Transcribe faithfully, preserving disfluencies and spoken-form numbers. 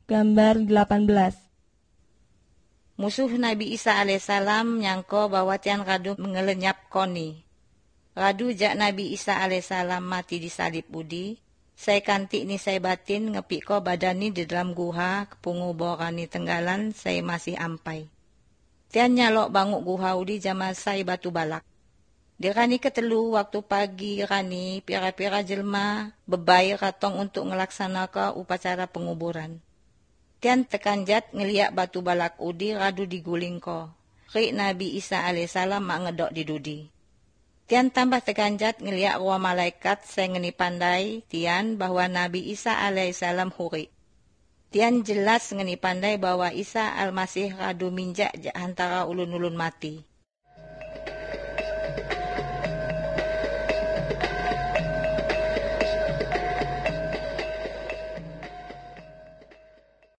Gambar delapan belas. Musuh Nabi Isa alaihissalam nyangko bahwa tian radu mengelenyap koni. Radu jak Nabi Isa alaihissalam mati di salib udi, saya kantik ni saya batin ngepik ko badan ni di dalam guha kepungu borani tenggalan saya masih ampai. Tian nyalok banguk guha udi jama saya batu balak. Di rani ketelu waktu pagi rani pira-pira jelma bebai ratong untuk ngelaksanakan upacara penguburan. Tian tekanjat ngeliak batu balak udi radu diguling ko. Rik Nabi Isa alaihissalam mak ngedok di dudi. Tian tambah tekanjat ngeliak ruang malaikat saya ngeni pandai tian bahwa Nabi Isa alaihissalam huri. Tian jelas ngeni pandai bahwa Isa al-Masih radu minjak antara ulun-ulun mati.